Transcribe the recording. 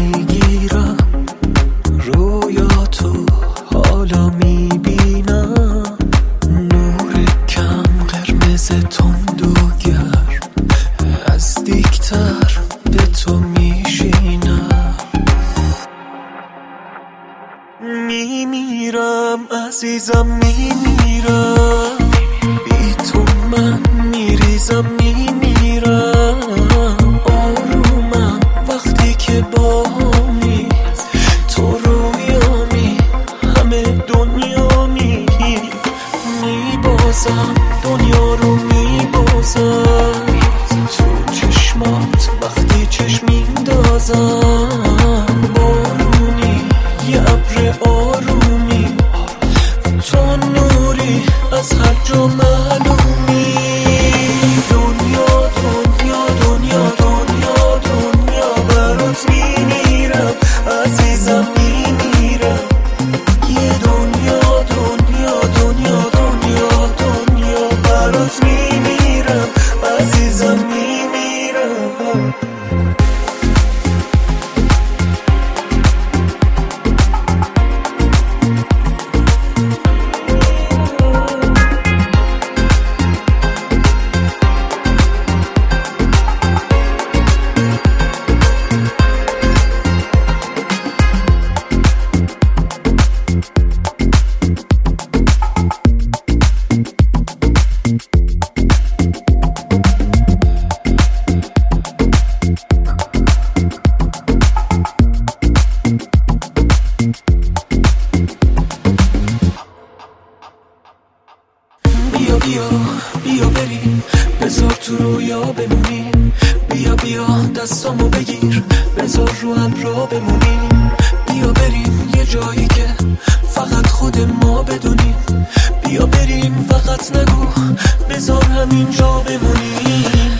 میگیرم رویاتو حالا میبینم نور کم قرمز تند و گرم نزدیکتر به تو میشینم میمیرم عزیزم میمیرم بی تو من میریزم میمیرم آرومم وقتی که باهامی تو رویامی همه دنیامی میبازم دنیا رو میبازم تو چشمات وقتی چشم میندازم بارونی یه ابر آرومی تو نوری از هر جا معلومی دنیا دنیا دنیا دنیا دنیا برات میمیرم عزیزم میمیرم یه دنیا دنیا دنیا دنیا دنیا برات میمیرم عزیزم میمیرم بیا بیا بیا بریم بذار تو رویا بمونیم بیا بیا دستامو بگیر بذار رو ابرا بمونیم بیا بریم یه جایی که فقط خود ما بدونیم بیا بریم فقط نگو بذار همینجا بمونیم